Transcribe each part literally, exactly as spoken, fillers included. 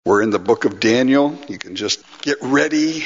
We're in the book of Daniel. You can just get ready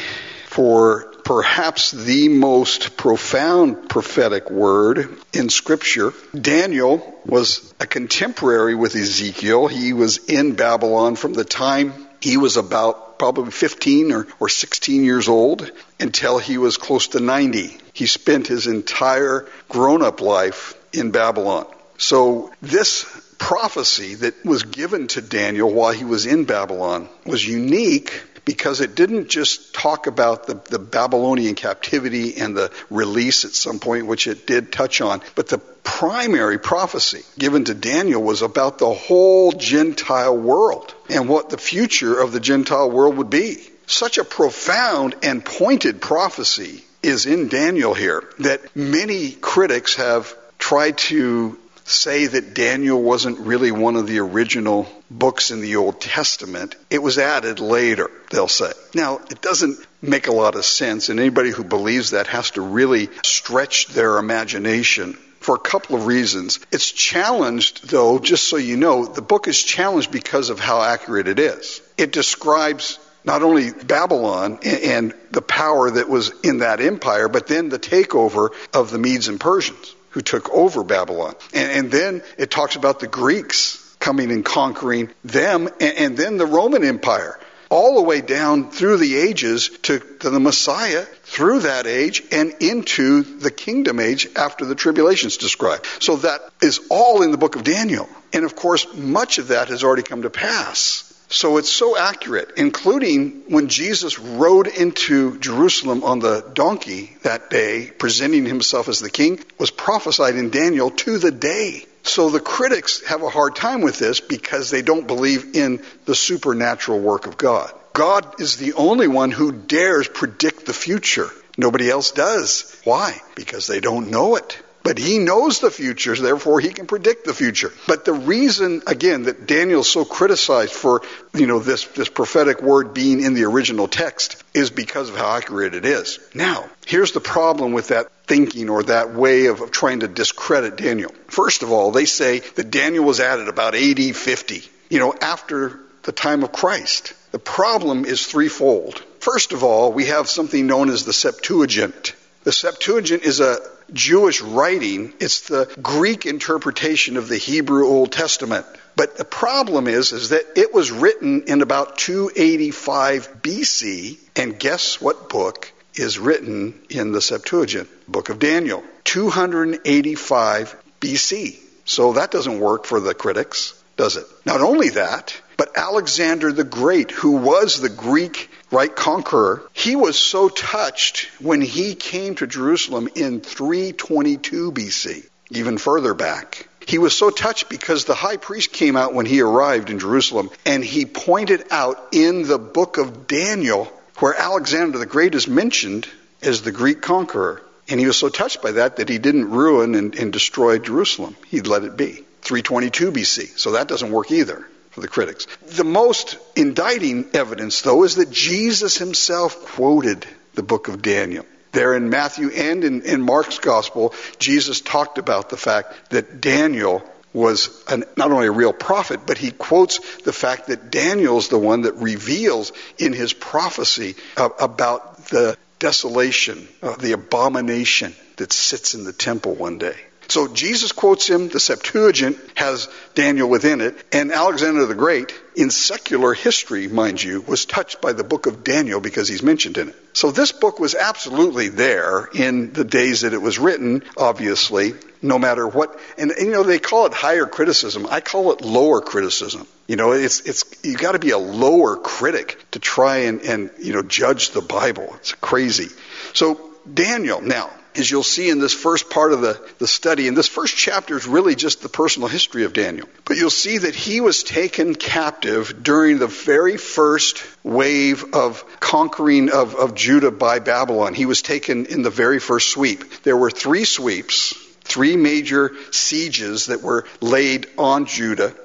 for perhaps the most profound prophetic word in Scripture. Daniel was a contemporary with Ezekiel. He was in Babylon from the time he was about probably fifteen or, or sixteen years old until he was close to ninety. He spent his entire grown-up life in Babylon. So this prophecy that was given to Daniel while he was in Babylon was unique because it didn't just talk about the, the Babylonian captivity and the release at some point, which it did touch on, but the primary prophecy given to Daniel was about the whole Gentile world and what the future of the Gentile world would be. Such a profound and pointed prophecy is in Daniel here that many critics have tried to say that Daniel wasn't really one of the original books in the Old Testament. It was added later, they'll say. Now, it doesn't make a lot of sense, and anybody who believes that has to really stretch their imagination for a couple of reasons. It's challenged, though, just so you know, the book is challenged because of how accurate it is. It describes not only Babylon and the power that was in that empire, but then the takeover of the Medes and Persians, who took over Babylon. And, and then it talks about the Greeks coming and conquering them, and, and then the Roman Empire, all the way down through the ages to, to the Messiah, through that age, and into the kingdom age after the tribulations described. So that is all in the book of Daniel. And of course, much of that has already come to pass. So it's so accurate, including when Jesus rode into Jerusalem on the donkey that day, presenting himself as the king, was prophesied in Daniel to the day. So the critics have a hard time with this because they don't believe in the supernatural work of God. God is the only one who dares predict the future. Nobody else does. Why? Because they don't know it. But he knows the future, therefore he can predict the future. But the reason, again, that Daniel's so criticized for, you know, this, this prophetic word being in the original text is because of how accurate it is. Now, here's the problem with that thinking or that way of, of trying to discredit Daniel. First of all, they say that Daniel was added about A D fifty, you know, after the time of Christ. The problem is threefold. First of all, we have something known as the Septuagint. The Septuagint is a Jewish writing. It's the Greek interpretation of the Hebrew Old Testament. But the problem is, is that it was written in about two eighty-five B C, and guess what book is written in the Septuagint? Book of Daniel, two eighty-five B C. So that doesn't work for the critics, does it? Not only that, but Alexander the Great, who was the Greek right conqueror, he was so touched when he came to Jerusalem in three twenty-two B C, even further back. He was so touched because the high priest came out when he arrived in Jerusalem, and he pointed out in the book of Daniel where Alexander the Great is mentioned as the Greek conqueror. And he was so touched by that that he didn't ruin and, and destroy Jerusalem. He let it be. three twenty-two B C. So that doesn't work either for the critics. The most indicting evidence, though, is that Jesus himself quoted the book of Daniel. There in Matthew and in, in Mark's gospel, Jesus talked about the fact that Daniel was an, not only a real prophet, but he quotes the fact that Daniel's the one that reveals in his prophecy uh, about the desolation, uh, the abomination that sits in the temple one day. So Jesus quotes him, the Septuagint has Daniel within it, and Alexander the Great, in secular history, mind you, was touched by the book of Daniel because he's mentioned in it. So this book was absolutely there in the days that it was written, obviously, no matter what. And, and you know, they call it higher criticism. I call it lower criticism. You know, it's it's you got to be a lower critic to try and, and, you know, judge the Bible. It's crazy. So Daniel, now, as you'll see in this first part of the, the study, and this first chapter is really just the personal history of Daniel. But you'll see that he was taken captive during the very first wave of conquering of, of Judah by Babylon. He was taken in the very first sweep. There were three sweeps, three major sieges that were laid on Judah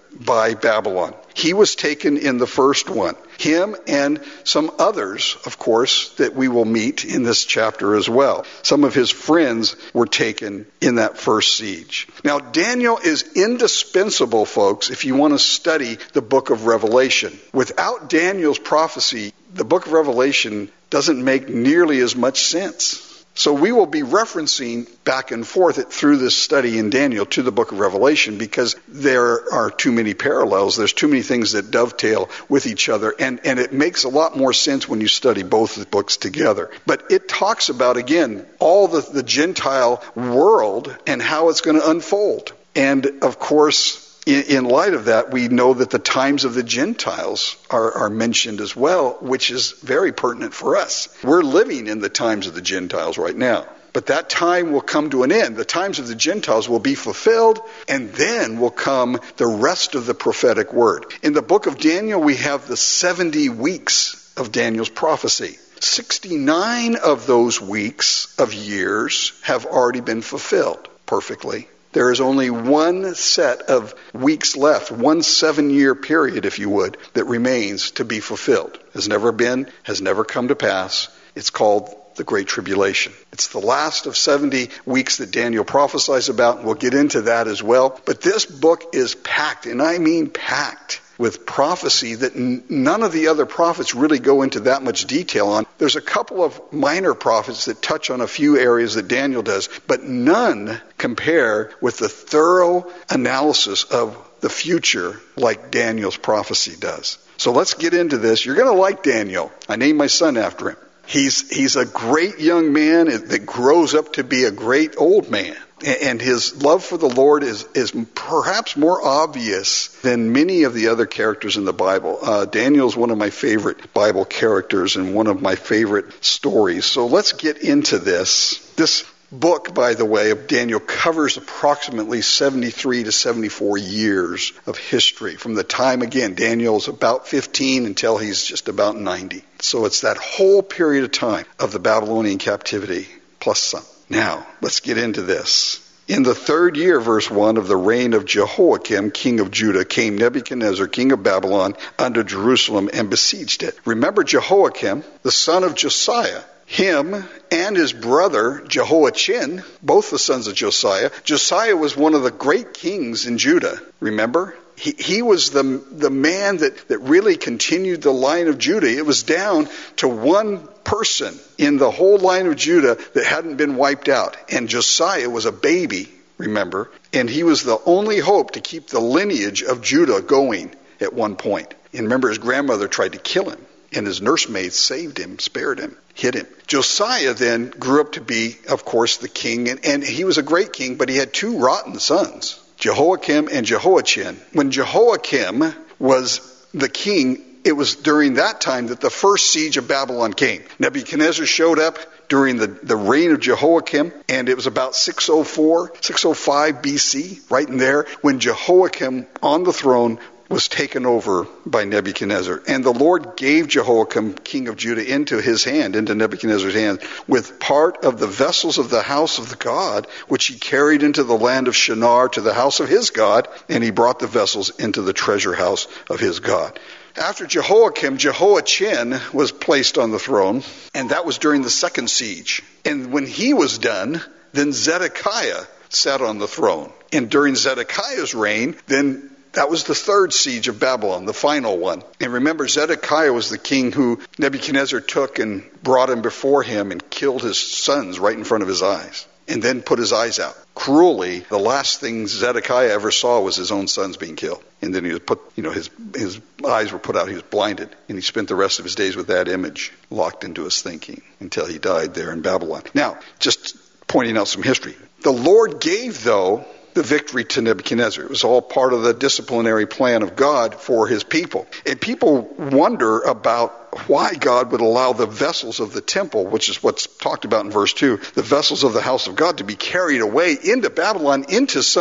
by Babylon. He was taken in the first one. Him and some others, of course, that we will meet in this chapter as well. Some of his friends were taken in that first siege. Now, Daniel is indispensable, folks, if you want to study the book of Revelation. Without Daniel's prophecy, the book of Revelation doesn't make nearly as much sense. So we will be referencing back and forth through this study in Daniel to the book of Revelation because there are too many parallels. There's too many things that dovetail with each other. And, and it makes a lot more sense when you study both the books together. But it talks about, again, all the, the Gentile world and how it's going to unfold. And, of course, in, in light of that, we know that the times of the Gentiles are, are mentioned as well, which is very pertinent for us. We're living in the times of the Gentiles right now. But that time will come to an end. The times of the Gentiles will be fulfilled, and then will come the rest of the prophetic word. In the book of Daniel, we have the seventy weeks of Daniel's prophecy. sixty-nine of those weeks of years have already been fulfilled perfectly. There is only one set of weeks left, one seven-year period, if you would, that remains to be fulfilled. Has never been, has never come to pass. It's called the Great Tribulation. It's the last of seventy weeks that Daniel prophesies about, and we'll get into that as well. But this book is packed, and I mean packed, with prophecy that n- none of the other prophets really go into that much detail on. There's a couple of minor prophets that touch on a few areas that Daniel does, but none compare with the thorough analysis of the future like Daniel's prophecy does. So let's get into this. You're going to like Daniel. I named my son after him. He's he's a great young man that grows up to be a great old man. And his love for the Lord is, is perhaps more obvious than many of the other characters in the Bible. Uh, Daniel's one of my favorite Bible characters and one of my favorite stories. So let's get into this. This book, by the way, of Daniel covers approximately seventy-three to seventy-four years of history. From the time, again, Daniel's about fifteen until he's just about ninety. So it's that whole period of time of the Babylonian captivity plus some. Now, let's get into this. In the third year, verse one, of the reign of Jehoiakim, king of Judah, came Nebuchadnezzar, king of Babylon, unto Jerusalem and besieged it. Remember Jehoiakim, the son of Josiah. Him and his brother Jehoiachin, both the sons of Josiah. Josiah was one of the great kings in Judah, remember? He, he was the, the man that, that really continued the line of Judah. It was down to one person in the whole line of Judah that hadn't been wiped out. And Josiah was a baby, remember? And he was the only hope to keep the lineage of Judah going at one point. And remember, his grandmother tried to kill him. And his nursemaids saved him, spared him, hid him. Josiah then grew up to be, of course, the king. And, and he was a great king, but he had two rotten sons, Jehoiakim and Jehoiachin. When Jehoiakim was the king, it was during that time that the first siege of Babylon came. Nebuchadnezzar showed up during the, the reign of Jehoiakim, and it was about six oh four, six oh five B C, right in there, when Jehoiakim on the throne was taken over by Nebuchadnezzar. And the Lord gave Jehoiakim, king of Judah, into his hand, into Nebuchadnezzar's hand, with part of the vessels of the house of the God, which he carried into the land of Shinar to the house of his God, and he brought the vessels into the treasure house of his God. After Jehoiakim, Jehoiachin was placed on the throne, and that was during the second siege. And when he was done, then Zedekiah sat on the throne. And during Zedekiah's reign, then that was the third siege of Babylon, the final one. And remember, Zedekiah was the king who Nebuchadnezzar took and brought him before him and killed his sons right in front of his eyes, and then put his eyes out. Cruelly, the last thing Zedekiah ever saw was his own sons being killed. And then he was put, you know, his his eyes were put out, he was blinded, and he spent the rest of his days with that image locked into his thinking until he died there in Babylon. Now, just pointing out some history. The Lord gave, though, the victory to Nebuchadnezzar. It was all part of the disciplinary plan of God for his people. And people wonder about why God would allow the vessels of the temple, which is what's talked about in verse two, the vessels of the house of God, to be carried away into Babylon, into some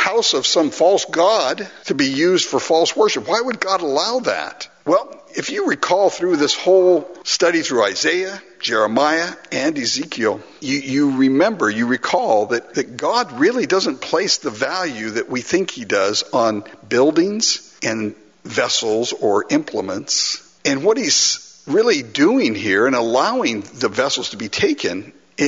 house of some false god to be used for false worship. Why would God allow that? Well, if you recall through this whole study through Isaiah, Jeremiah, and Ezekiel, you, you remember, you recall that, that God really doesn't place the value that we think he does on buildings and vessels or implements. And what he's really doing here and allowing the vessels to be taken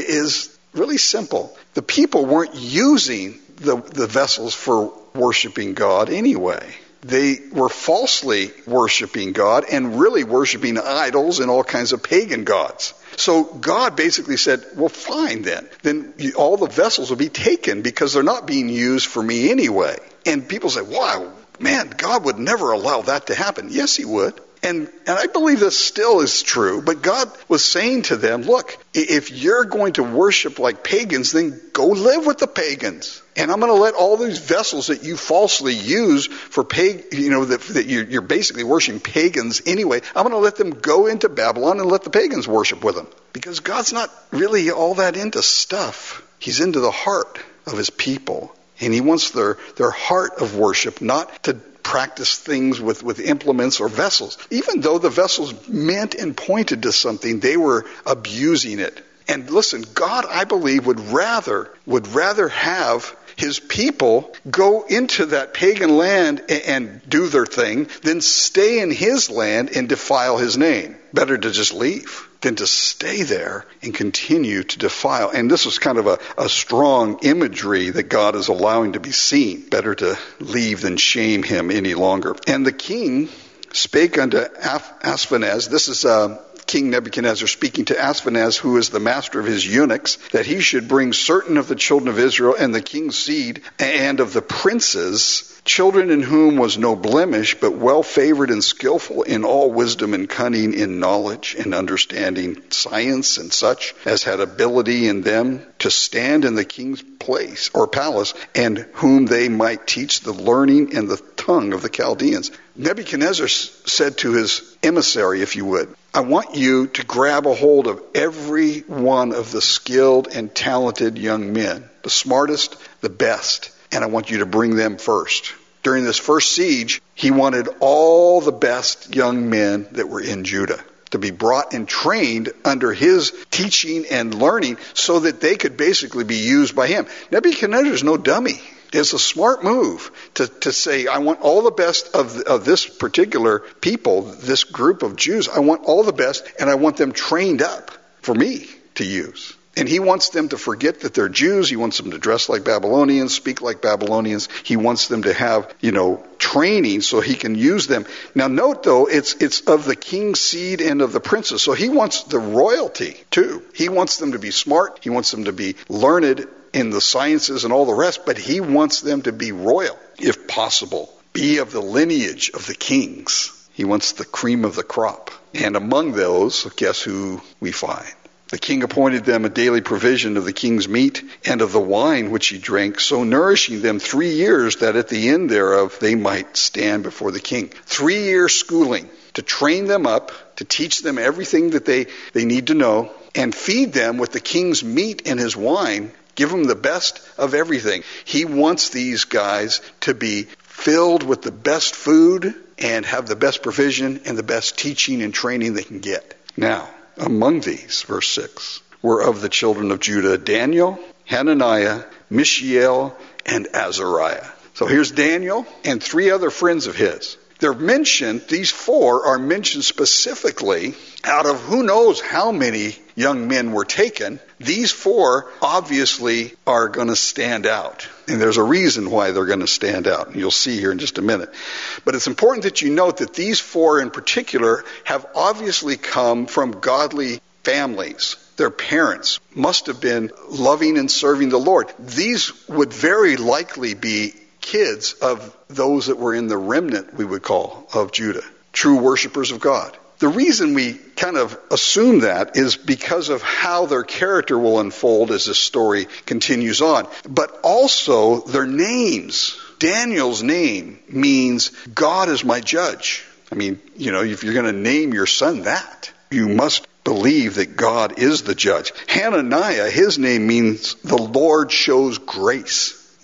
is really simple. The people weren't using the, the vessels for worshiping God anyway. They were falsely worshiping God and really worshiping idols and all kinds of pagan gods. So God basically said, well, fine then. Then all the vessels will be taken because they're not being used for me anyway. And people say, wow, man, God would never allow that to happen. Yes, he would. And and I believe this still is true. But God was saying to them, look, if you're going to worship like pagans, then go live with the pagans. And I'm going to let all these vessels that you falsely use for pag, you know, that, that you're, you're basically worshiping pagans anyway, I'm going to let them go into Babylon and let the pagans worship with them. Because God's not really all that into stuff. He's into the heart of his people. And he wants their, their heart of worship, not to practice things with, with implements or vessels. Even though the vessels meant and pointed to something, they were abusing it. And listen, God, I believe, would rather would rather have his people go into that pagan land and, and do their thing than stay in his land and defile his name. Better to just leave than to stay there and continue to defile. And this is kind of a, a strong imagery that God is allowing to be seen. Better to leave than shame him any longer. And the king spake unto Ashpenaz. This is uh, King Nebuchadnezzar speaking to Ashpenaz, who is the master of his eunuchs, that he should bring certain of the children of Israel and the king's seed and of the princes, children in whom was no blemish, but well favored and skillful in all wisdom and cunning, in knowledge and understanding, science and such, as had ability in them to stand in the king's place or palace, and whom they might teach the learning and the tongue of the Chaldeans. Nebuchadnezzar said to his emissary, if you would, I want you to grab a hold of every one of the skilled and talented young men, the smartest, the best, and I want you to bring them first. During this first siege, he wanted all the best young men that were in Judah to be brought and trained under his teaching and learning so that they could basically be used by him. Nebuchadnezzar is no dummy. It's a smart move to, to say, I want all the best of, of this particular people, this group of Jews. I want all the best, and I want them trained up for me to use. And he wants them to forget that they're Jews. He wants them to dress like Babylonians, speak like Babylonians. He wants them to have, you know, training so he can use them. Now note though, it's it's of the king's seed and of the princes. So he wants the royalty too. He wants them to be smart. He wants them to be learned in the sciences and all the rest. But he wants them to be royal, if possible. Be of the lineage of the kings. He wants the cream of the crop. And among those, guess who we find? The king appointed them a daily provision of the king's meat and of the wine which he drank, so nourishing them three years that at the end thereof they might stand before the king. Three years schooling to train them up, to teach them everything that they, they need to know, and feed them with the king's meat and his wine. Give them the best of everything. He wants these guys to be filled with the best food and have the best provision and the best teaching and training they can get. Now, among these, verse six, were of the children of Judah Daniel, Hananiah, Mishael, and Azariah. So here's Daniel and three other friends of his. They're mentioned, these four are mentioned specifically out of who knows how many young men were taken. These four obviously are going to stand out. And there's a reason why they're going to stand out. And you'll see here in just a minute. But it's important that you note that these four in particular have obviously come from godly families. Their parents must have been loving and serving the Lord. These would very likely be kids of those that were in the remnant, we would call, of Judah. True worshipers of God. The reason we kind of assume that is because of how their character will unfold as this story continues on. But also their names. Daniel's name means God is my judge. I mean, you know, if you're going to name your son that, you must believe that God is the judge. Hananiah, his name means the Lord shows grace.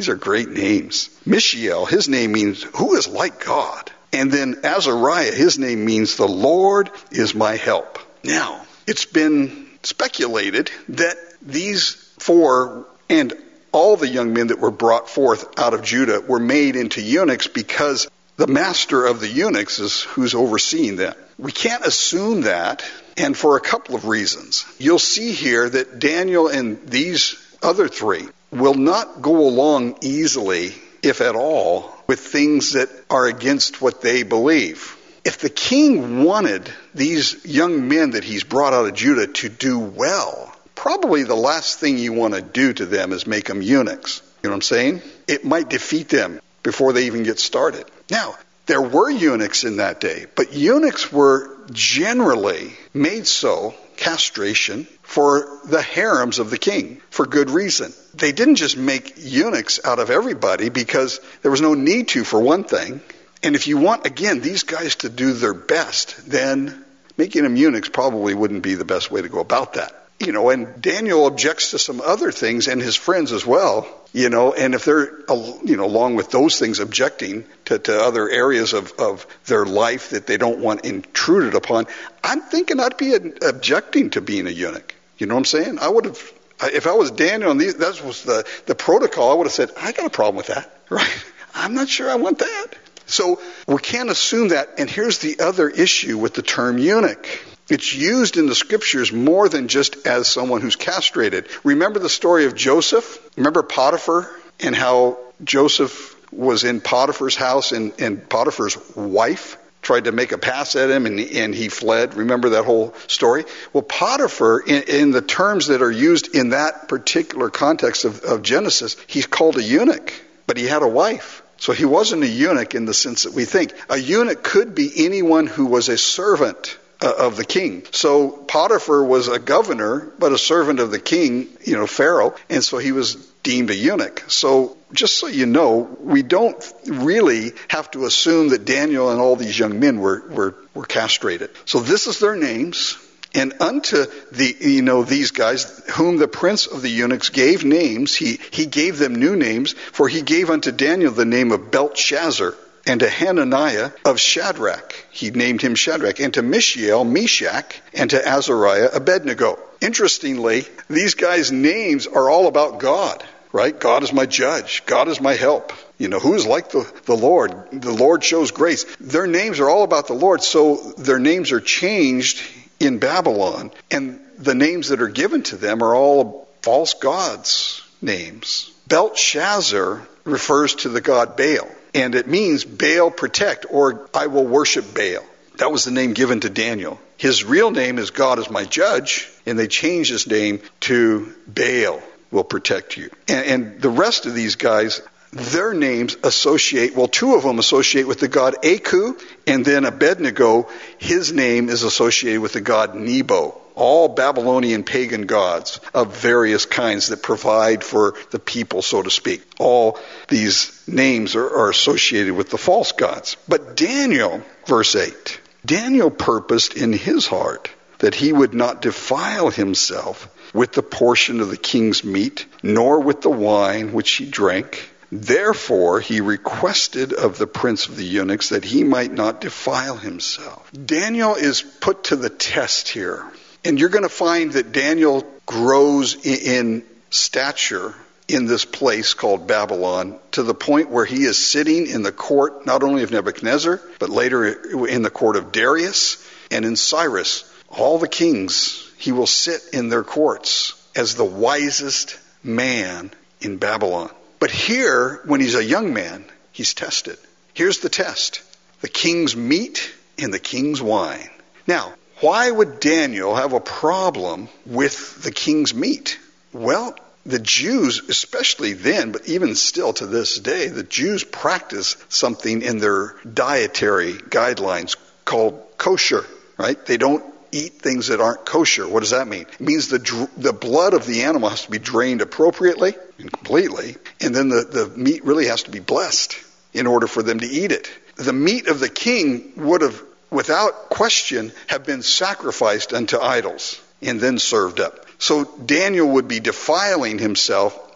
These are great names. Mishael, his name means who is like God. And then Azariah, his name means the Lord is my help. Now, it's been speculated that these four and all the young men that were brought forth out of Judah were made into eunuchs because the master of the eunuchs is who's overseeing them. We can't assume that, and for a couple of reasons. You'll see here that Daniel and these other three will not go along easily, if at all, with things that are against what they believe. If the king wanted these young men that he's brought out of Judah to do well, probably the last thing you want to do to them is make them eunuchs. You know what I'm saying? It might defeat them before they even get started. Now, there were eunuchs in that day, but eunuchs were generally made so, castration, for the harems of the king, for good reason. They didn't just make eunuchs out of everybody because there was no need to, for one thing. And if you want, again, these guys to do their best, then making them eunuchs probably wouldn't be the best way to go about that. You know, and Daniel objects to some other things, and his friends as well, you know, and if they're, you know, along with those things, objecting to, to other areas of, of their life that they don't want intruded upon, I'm thinking I'd be objecting to being a eunuch. You know what I'm saying? I would have, if I was Daniel and these, that was the, the protocol, I would have said, I got a problem with that, right? I'm not sure I want that. So we can't assume that. And here's the other issue with the term eunuch. It's used in the scriptures more than just as someone who's castrated. Remember the story of Joseph? Remember Potiphar and how Joseph was in Potiphar's house and, and Potiphar's wife tried to make a pass at him and, and he fled. Remember that whole story? Well, Potiphar, in, in the terms that are used in that particular context of, of Genesis, he's called a eunuch, but he had a wife. So he wasn't a eunuch in the sense that we think. A eunuch could be anyone who was a servant of the king. So Potiphar was a governor, but a servant of the king, you know, Pharaoh, and so he was deemed a eunuch. So just so you know, we don't really have to assume that Daniel and all these young men were, were, were castrated. So this is their names. And unto the, you know, these guys, whom the prince of the eunuchs gave names, he, he gave them new names, for he gave unto Daniel the name of Belteshazzar, and to Hananiah of Shadrach, he named him Shadrach, and to Mishael, Meshach, and to Azariah, Abednego. Interestingly, these guys' names are all about God, right? God is my judge. God is my help. You know, who is like the, the Lord? The Lord shows grace. Their names are all about the Lord, so their names are changed in Babylon, and the names that are given to them are all false gods' names. Belteshazzar refers to the god Baal. And it means Baal protect, or I will worship Baal. That was the name given to Daniel. His real name is God is my judge, and they changed his name to Baal will protect you. And, and the rest of these guys, their names associate, well, two of them associate with the god Aku, and then Abednego, his name is associated with the god Nebo. All Babylonian pagan gods of various kinds that provide for the people, so to speak. All these names are, are associated with the false gods. But Daniel, verse eight, Daniel purposed in his heart that he would not defile himself with the portion of the king's meat, nor with the wine which he drank. Therefore he requested of the prince of the eunuchs that he might not defile himself. Daniel is put to the test here. And you're going to find that Daniel grows in stature in this place called Babylon to the point where he is sitting in the court not only of Nebuchadnezzar, but later in the court of Darius and in Cyrus. All the kings, he will sit in their courts as the wisest man in Babylon. But here, when he's a young man, he's tested. Here's the test: the king's meat and the king's wine. Now, why would Daniel have a problem with the king's meat? Well, the Jews, especially then, but even still to this day, the Jews practice something in their dietary guidelines called kosher, right? They don't eat things that aren't kosher. What does that mean? It means the the blood of the animal has to be drained appropriately and completely, and then the, the meat really has to be blessed in order for them to eat it. The meat of the king would have, without question, have been sacrificed unto idols and then served up. So Daniel would be defiling himself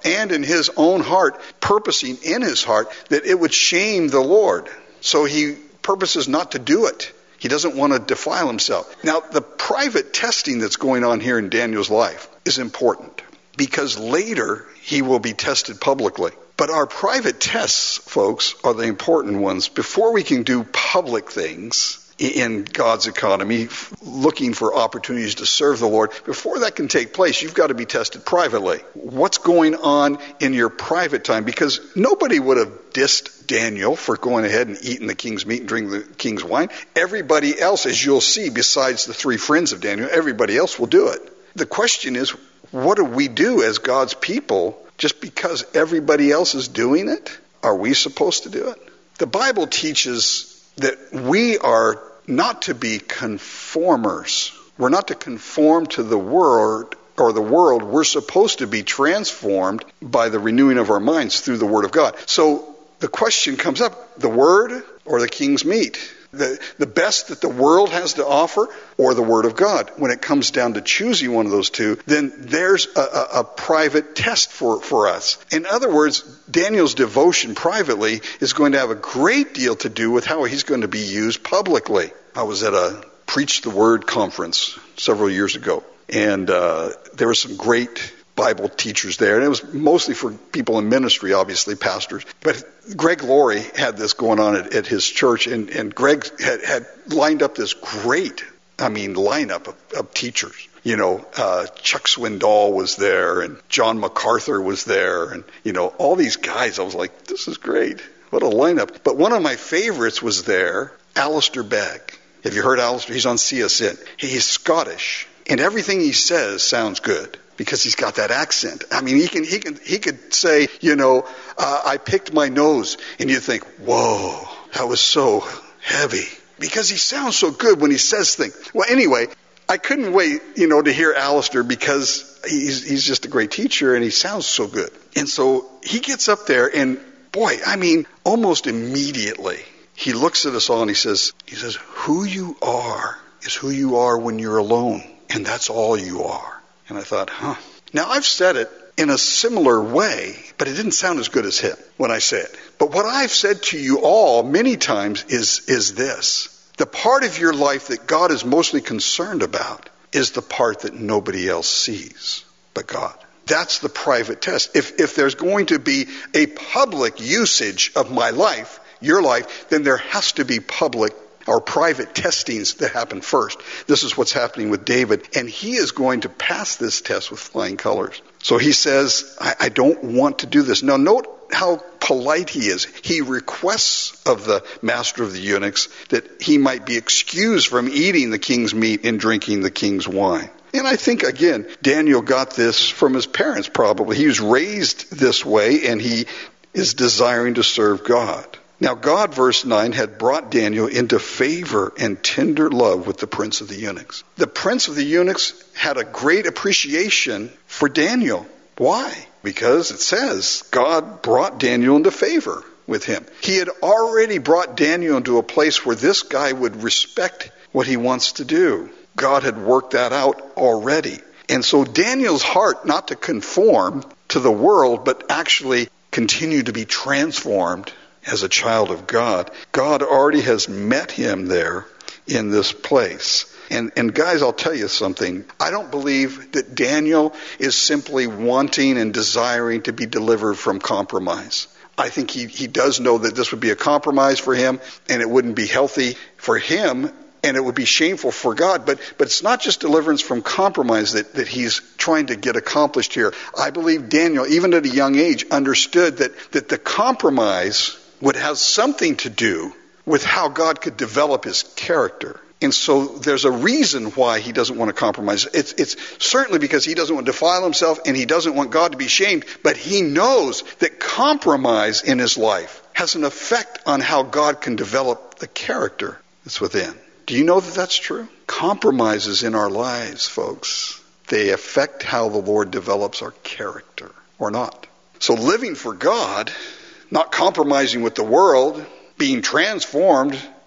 and in his own heart, purposing in his heart that it would shame the Lord. So he purposes not to do it. He doesn't want to defile himself. Now, the private testing that's going on here in Daniel's life is important because later he will be tested publicly. But our private tests, folks, are the important ones. Before we can do public things in God's economy, looking for opportunities to serve the Lord, before that can take place, you've got to be tested privately. What's going on in your private time? Because nobody would have dissed Daniel for going ahead and eating the king's meat and drinking the king's wine. Everybody else, as you'll see, besides the three friends of Daniel, everybody else will do it. The question is, what do we do as God's people just because everybody else is doing it? Are we supposed to do it? The Bible teaches that we are not to be conformers. We're not to conform to the world or the world. We're supposed to be transformed by the renewing of our minds through the Word of God. So the question comes up, the Word or the king's meat? The, the best that the world has to offer or the Word of God? When it comes down to choosing one of those two, then there's a, a, a private test for, for us. In other words, Daniel's devotion privately is going to have a great deal to do with how he's going to be used publicly. I was at a Preach the Word conference several years ago, and uh, there were some great Bible teachers there, and it was mostly for people in ministry, obviously, pastors. But Greg Laurie had this going on at, at his church, and, and Greg had, had lined up this great, I mean, lineup of, of teachers. You know, uh, Chuck Swindoll was there, and John MacArthur was there, and, you know, all these guys. I was like, this is great. What a lineup. But one of my favorites was there, Alistair Begg. Have you heard Alistair? He's on C S N. He's Scottish, and everything he says sounds good, because he's got that accent. I mean, he can he can he could say, you know, uh, I picked my nose, and you think, whoa, that was so heavy, because he sounds so good when he says things. Well, anyway, I couldn't wait, you know, to hear Alistair, because he's he's just a great teacher and he sounds so good. And so he gets up there, and boy, I mean, almost immediately he looks at us all and he says, he says, who you are is who you are when you're alone, and that's all you are. And I thought, huh. Now, I've said it in a similar way, but it didn't sound as good as him when I said it. But what I've said to you all many times is, is this. The part of your life that God is mostly concerned about is the part that nobody else sees but God. That's the private test. If, if there's going to be a public usage of my life, your life, then there has to be public or private testings that happen first. This is what's happening with David, and he is going to pass this test with flying colors. So he says, I, I don't want to do this. Now note how polite he is. He requests of the master of the eunuchs that he might be excused from eating the king's meat and drinking the king's wine. And I think, again, Daniel got this from his parents probably. He was raised this way, and he is desiring to serve God. Now, God, verse nine, had brought Daniel into favor and tender love with the prince of the eunuchs. The prince of the eunuchs had a great appreciation for Daniel. Why? Because it says God brought Daniel into favor with him. He had already brought Daniel into a place where this guy would respect what he wants to do. God had worked that out already. And so Daniel's heart, not to conform to the world, but actually continue to be transformed as a child of God, God already has met him there in this place. And, and guys, I'll tell you something. I don't believe that Daniel is simply wanting and desiring to be delivered from compromise. I think he, he does know that this would be a compromise for him, and it wouldn't be healthy for him, and it would be shameful for God. But but it's not just deliverance from compromise that, that he's trying to get accomplished here. I believe Daniel, even at a young age, understood that, that the compromise would have something to do with how God could develop his character. And so there's a reason why he doesn't want to compromise. It's, it's certainly because he doesn't want to defile himself, and he doesn't want God to be shamed, but he knows that compromise in his life has an effect on how God can develop the character that's within. Do you know that that's true? Compromises in our lives, folks, they affect how the Lord develops our character or not. So living for God, not compromising with the world, being transformed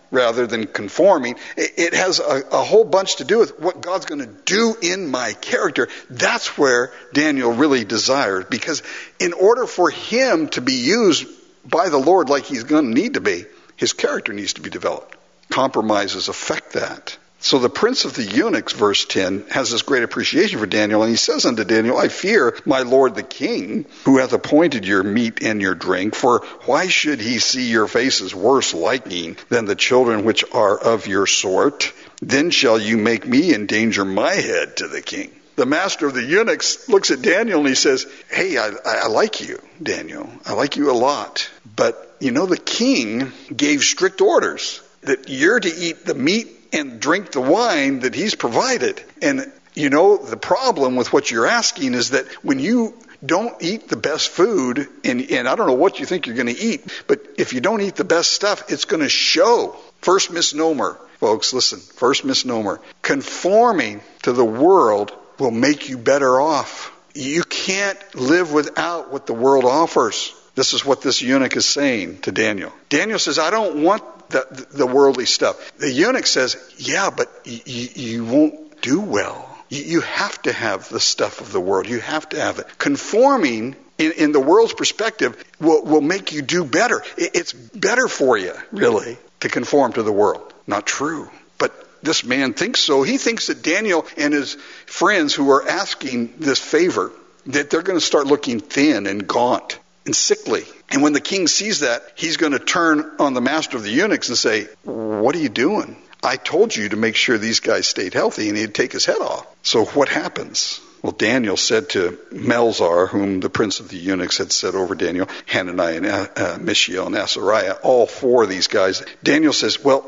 rather than conforming. It has a, a whole bunch to do with what God's going to do in my character. That's where Daniel really desires, because in order for him to be used by the Lord like he's going to need to be, his character needs to be developed. Compromises affect that. So the prince of the eunuchs, verse ten, has this great appreciation for Daniel, and he says unto Daniel, I fear my lord the king, who hath appointed your meat and your drink, for why should he see your faces worse liking than the children which are of your sort? Then shall you make me endanger my head to the king. The master of the eunuchs looks at Daniel and he says, hey, I, I like you, Daniel. I like you a lot. But, you know, the king gave strict orders that you're to eat the meat and drink the wine that he's provided. And, you know, the problem with what you're asking is that when you don't eat the best food, and, and I don't know what you think you're going to eat, but if you don't eat the best stuff, it's going to show. First misnomer, folks, listen, first misnomer. Conforming to the world will make you better off. You can't live without what the world offers. This is what this eunuch is saying to Daniel. Daniel says, I don't want the, the worldly stuff. The eunuch says, yeah, but y- y- you won't do well. Y- you have to have the stuff of the world. You have to have it. Conforming in, in the world's perspective will, will make you do better. It, it's better for you, really, to conform to the world. Not true. But this man thinks so. He thinks that Daniel and his friends who are asking this favor, that they're going to start looking thin and gaunt and sickly. And when the king sees that, he's going to turn on the master of the eunuchs and say, what are you doing? I told you to make sure these guys stayed healthy, and he'd take his head off. So what happens? Well, Daniel said to Melzar, whom the prince of the eunuchs had set over Daniel, Hananiah, and uh, Mishael, and Azariah, all four of these guys. Daniel says, well,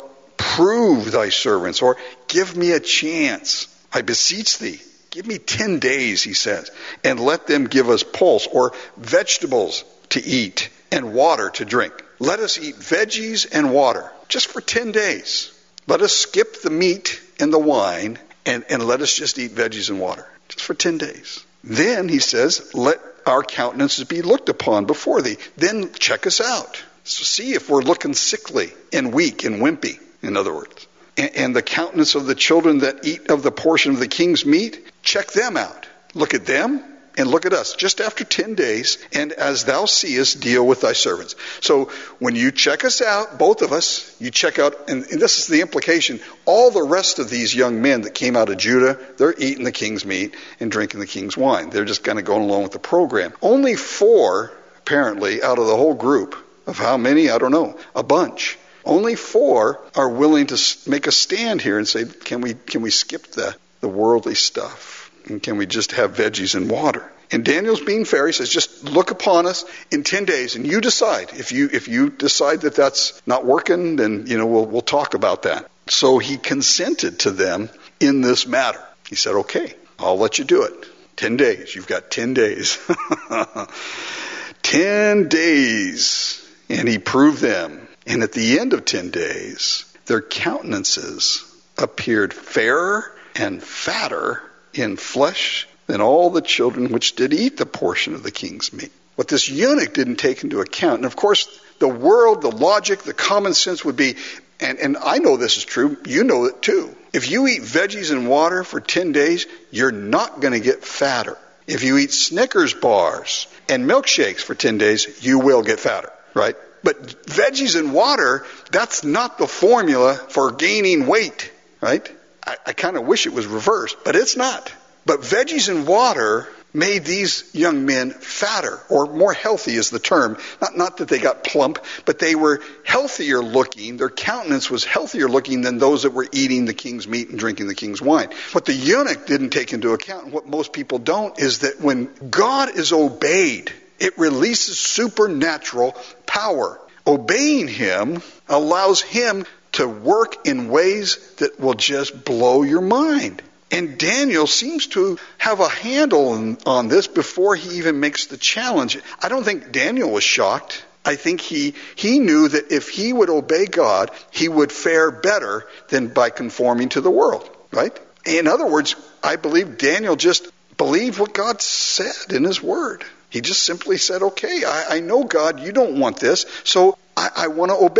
prove thy servants, or give me a chance. I beseech thee. Give me ten days, he says, and let them give us pulse, or vegetables to eat and water to drink. Let us eat veggies and water just for ten days. Let us skip the meat and the wine, and, and let us just eat veggies and water just for ten days. Then, he says, let our countenances be looked upon before thee. Then check us out. So see if we're looking sickly and weak and wimpy, in other words. And, and the countenance of the children that eat of the portion of the king's meat, check them out. Look at them and look at us just after ten days, and as thou seest, deal with thy servants. So when you check us out, both of us, you check out, and, and this is the implication, all the rest of these young men that came out of Judah, they're eating the king's meat and drinking the king's wine. They're just kind of going along with the program. Only four, apparently, out of the whole group, of how many, I don't know, a bunch. Only four are willing to make a stand here and say, can we can we skip the, the worldly stuff? And can we just have veggies and water? And Daniel's being fair. He says, just look upon us in ten days, and you decide. If you if you decide that that's not working, then you know we'll we'll talk about that. So he consented to them in this matter. He said, okay, I'll let you do it. Ten days. You've got ten days. ten days. And he proved them. And at the end of ten days, their countenances appeared fairer and fatter in flesh than all the children which did eat the portion of the king's meat. What this eunuch didn't take into account, and of course the world, the logic, the common sense would be, and, and I know this is true, you know it too. If you eat veggies and water for ten days, you're not going to get fatter. If you eat Snickers bars and milkshakes for ten days, you will get fatter, right? But veggies and water, that's not the formula for gaining weight, right? I, I kind of wish it was reversed, but it's not. But veggies and water made these young men fatter, or more healthy is the term. Not, not that they got plump, but they were healthier looking. Their countenance was healthier looking than those that were eating the king's meat and drinking the king's wine. What the eunuch didn't take into account, and what most people don't, is that when God is obeyed, it releases supernatural power. Obeying him allows him to work in ways that will just blow your mind. And Daniel seems to have a handle on, on this before he even makes the challenge. I don't think Daniel was shocked. I think he, he knew that if he would obey God, he would fare better than by conforming to the world, right? In other words, I believe Daniel just believed what God said in his word. He just simply said, okay, I, I know, God, you don't want this, so I, I want to obey you.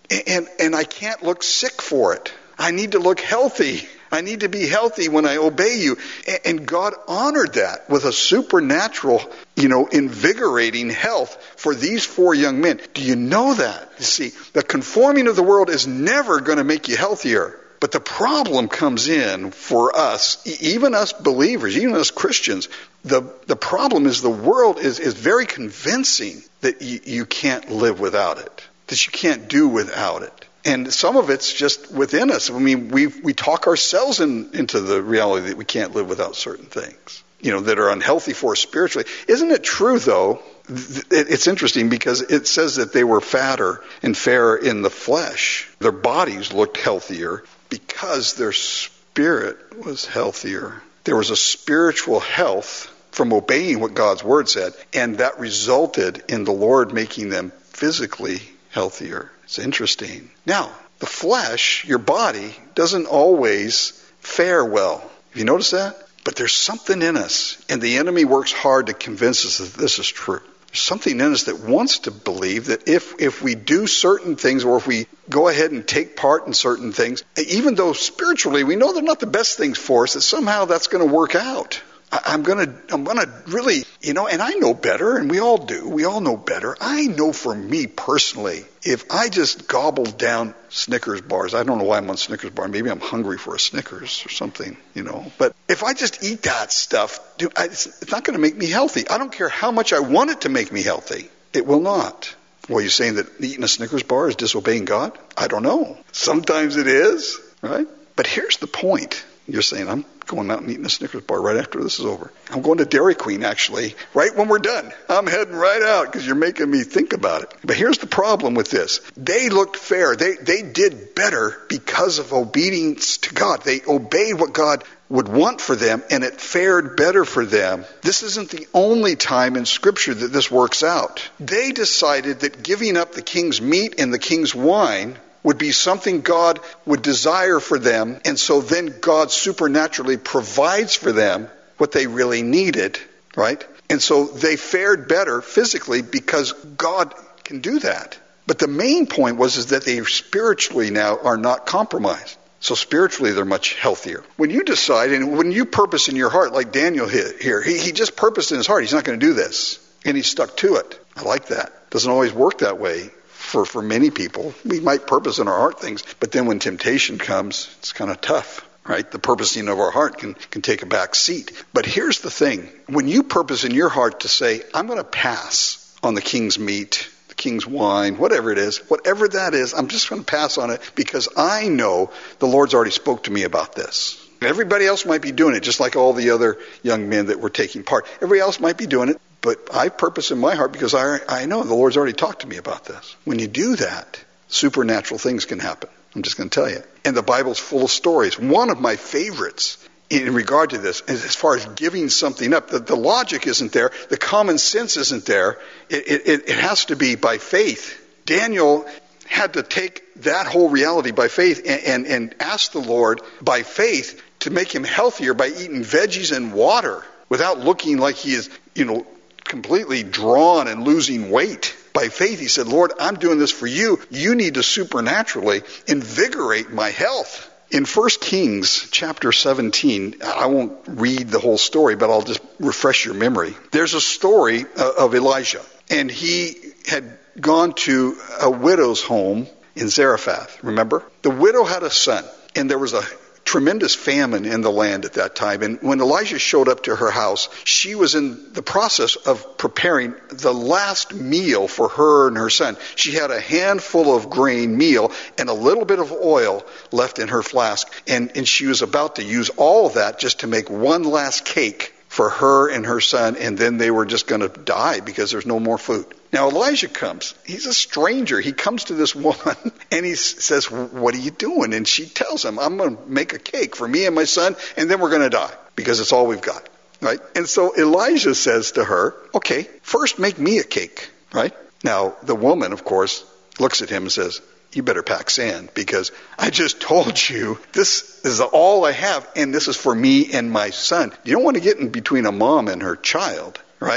And, and I can't look sick for it. I need to look healthy. I need to be healthy when I obey you. And God honored that with a supernatural, you know, invigorating health for these four young men. Do you know that? You see, the conforming of the world is never going to make you healthier. But the problem comes in for us, even us believers, even us Christians. The, the problem is the world is, is very convincing that you, you can't live without it, that you can't do without it. And some of it's just within us. I mean, we we talk ourselves in, into the reality that we can't live without certain things, you know, that are unhealthy for us spiritually. Isn't it true, though? It's interesting because it says that they were fatter and fairer in the flesh. Their bodies looked healthier because their spirit was healthier. There was a spiritual health from obeying what God's word said, and that resulted in the Lord making them physically healthier. It's interesting. Now, the flesh, your body, doesn't always fare well. Have you noticed that? But there's something in us, and the enemy works hard to convince us that this is true. There's something in us that wants to believe that if, if we do certain things, or if we go ahead and take part in certain things, even though spiritually we know they're not the best things for us, that somehow that's going to work out. I'm going to, I'm going to really, you know, and I know better, and we all do. We all know better. I know for me personally, if I just gobbled down Snickers bars, I don't know why I'm on Snickers bar. Maybe I'm hungry for a Snickers or something, you know. But if I just eat that stuff, dude, I, it's, it's not going to make me healthy. I don't care how much I want it to make me healthy. It will not. Well, you're saying that eating a Snickers bar is disobeying God? I don't know. Sometimes it is, right? But here's the point. You're saying, I'm going out and eating a Snickers bar right after this is over. I'm going to Dairy Queen, actually, right when we're done. I'm heading right out because you're making me think about it. But here's the problem with this. They looked fair. They, they did better because of obedience to God. They obeyed what God would want for them, and it fared better for them. This isn't the only time in Scripture that this works out. They decided that giving up the king's meat and the king's wine would be something God would desire for them, and so then God supernaturally provides for them what they really needed, right? And so they fared better physically because God can do that. But the main point was is that they spiritually now are not compromised. So spiritually they're much healthier. When you decide, and when you purpose in your heart, like Daniel here, he, he just purposed in his heart, he's not going to do this. And he stuck to it. I like that. Doesn't always work that way. For, for many people, we might purpose in our heart things, but then when temptation comes, it's kind of tough, right? The purposing of our heart can, can take a back seat. But here's the thing. When you purpose in your heart to say, I'm going to pass on the king's meat, the king's wine, whatever it is, whatever that is, I'm just going to pass on it because I know the Lord's already spoke to me about this. Everybody else might be doing it, just like all the other young men that were taking part. Everybody else might be doing it. But I purpose in my heart because I, I know the Lord's already talked to me about this. When you do that, supernatural things can happen. I'm just going to tell you. And the Bible's full of stories. One of my favorites in regard to this is as far as giving something up. The, the logic isn't there. The common sense isn't there. It, it, it has to be by faith. Daniel had to take that whole reality by faith and, and, and ask the Lord by faith to make him healthier by eating veggies and water without looking like he is, you know, completely drawn and losing weight. By faith, he said, Lord, I'm doing this for you. You need to supernaturally invigorate my health. In First Kings chapter seventeen, I won't read the whole story, but I'll just refresh your memory. There's a story of Elijah, and he had gone to a widow's home in Zarephath, remember? The widow had a son, and there was a tremendous famine in the land at that time. And when Elijah showed up to her house, she was in the process of preparing the last meal for her and her son. She had a handful of grain meal and a little bit of oil left in her flask. And, and she was about to use all of that just to make one last cake for her and her son. And then they were just going to die because there's no more food. Now Elijah comes. He's a stranger. He comes to this woman and he says, what are you doing? And she tells him, I'm going to make a cake for me and my son, and then we're going to die because it's all we've got, right? And so Elijah says to her, okay, first make me a cake, right? Now the woman, of course, looks at him and says, you better pack sand because I just told you this is all I have, and this is for me and my son. You don't want to get in between a mom and her child, right?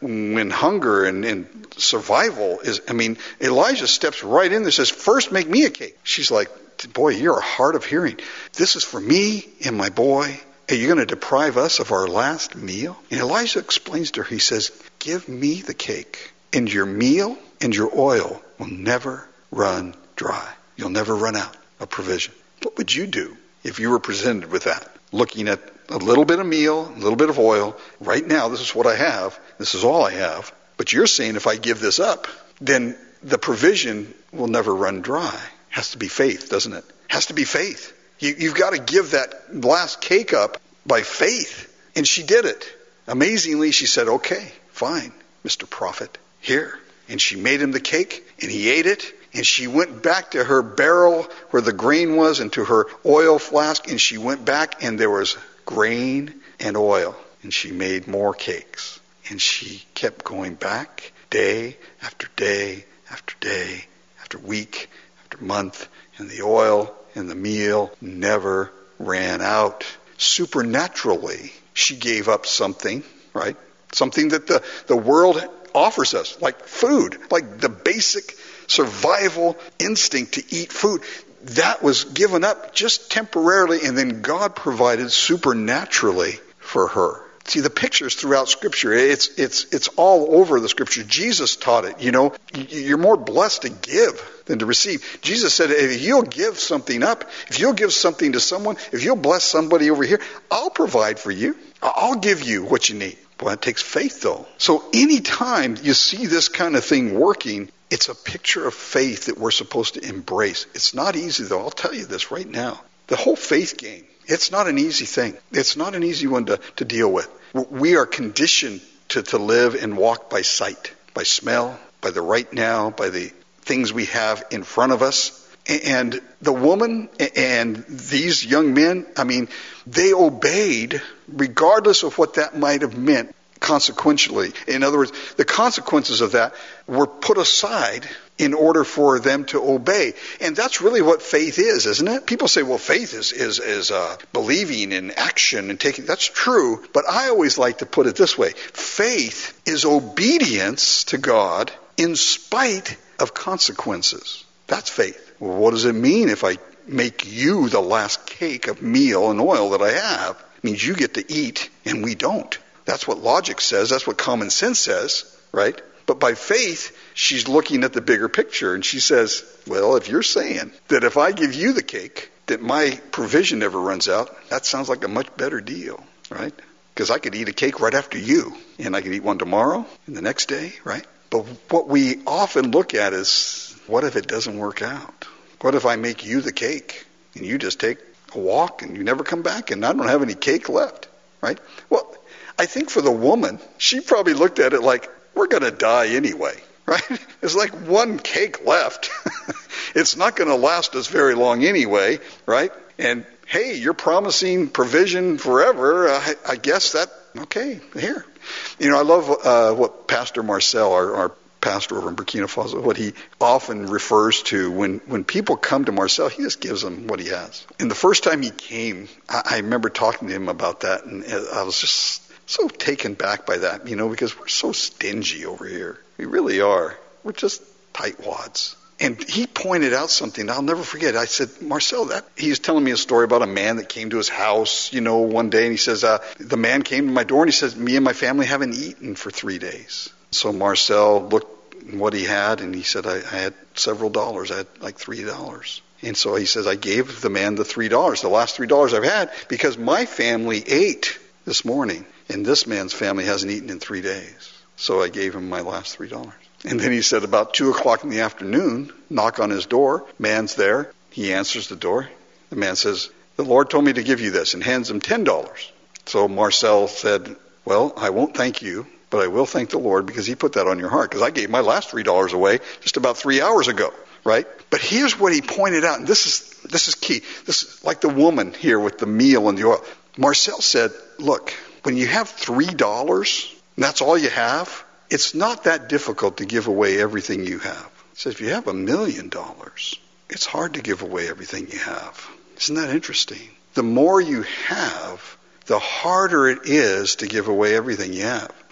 when hunger and, and survival is, I mean, Elijah steps right in there and says, first make me a cake. She's like, boy, you're hard of hearing. This is for me and my boy. Are you going to deprive us of our last meal? And Elijah explains to her, he says, give me the cake, and your meal and your oil will never run dry. You'll never run out of provision. What would you do if you were presented with that? Looking at a little bit of meal, a little bit of oil. Right now, this is what I have. This is all I have. But you're saying if I give this up, then the provision will never run dry. Has to be faith, doesn't it? Has to be faith. You, you've got to give that last cake up by faith. And she did it. Amazingly, she said, okay, fine, Mister Prophet, here. And she made him the cake, and he ate it. And she went back to her barrel where the grain was and to her oil flask, and she went back, and there was grain and oil. And she made more cakes. And she kept going back day after day after day after week after month, and the oil and the meal never ran out. Supernaturally, she gave up something, right? Something that the, the world offers us, like food, like the basic survival instinct to eat food. That was given up just temporarily, and then God provided supernaturally for her. See, the pictures throughout Scripture, it's it's it's all over the Scripture. Jesus taught it, you know, you're more blessed to give than to receive. Jesus said, if you'll give something up, if you'll give something to someone, if you'll bless somebody over here, I'll provide for you. I'll give you what you need. Well, it takes faith, though. So anytime you see this kind of thing working, it's a picture of faith that we're supposed to embrace. It's not easy, though. I'll tell you this right now. The whole faith game, it's not an easy thing. It's not an easy one to, to deal with. We are conditioned to, to live and walk by sight, by smell, by the right now, by the things we have in front of us. And the woman and these young men, I mean, they obeyed regardless of what that might have meant consequentially. In other words, the consequences of that were put aside in order for them to obey. And that's really what faith is, isn't it? People say, well, faith is is, is uh, believing in action and taking. That's true, but I always like to put it this way. Faith is obedience to God in spite of consequences. That's faith. Well, what does it mean if I make you the last cake of meal and oil that I have? It means you get to eat and we don't. That's what logic says. That's what common sense says, right? But by faith, she's looking at the bigger picture, and she says, well, if you're saying that if I give you the cake, that my provision never runs out, that sounds like a much better deal, right? Because I could eat a cake right after you, and I could eat one tomorrow and the next day, right? But what we often look at is, what if it doesn't work out? What if I make you the cake, and you just take a walk, and you never come back, and I don't have any cake left, right? Well, I think for the woman, she probably looked at it like, we're going to die anyway, right? There's like one cake left. It's not going to last us very long anyway, right? And hey, you're promising provision forever. I, I guess that, okay, here. You know, I love uh, what Pastor Marcel, our, our pastor over in Burkina Faso, what he often refers to when, when people come to Marcel, he just gives them what he has. And the first time he came, I, I remember talking to him about that, and I was just so taken back by that, you know, because we're so stingy over here. We really are. We're just tightwads. And he pointed out something I'll never forget. I said, Marcel, that he was telling me a story about a man that came to his house, you know, one day, and he says, uh, the man came to my door and he says, me and my family haven't eaten for three days. So Marcel looked at what he had, and he said, I, I had several dollars. I had like three dollars. And so he says, I gave the man the three dollars, the last three dollars I've had, because my family ate this morning. And this man's family hasn't eaten in three days. So I gave him my last three dollars. And then he said about two o'clock in the afternoon, knock on his door. Man's there. He answers the door. The man says, the Lord told me to give you this, and hands him ten dollars. So Marcel said, well, I won't thank you, but I will thank the Lord because he put that on your heart. Because I gave my last three dollars away just about three hours ago, right? But here's what he pointed out, and this is this is key. This is like the woman here with the meal and the oil. Marcel said, look, when you have three dollars, and that's all you have, it's not that difficult to give away everything you have. He says, if you have a million dollars, it's hard to give away everything you have. Isn't that interesting? The more you have, the harder it is to give away everything you have.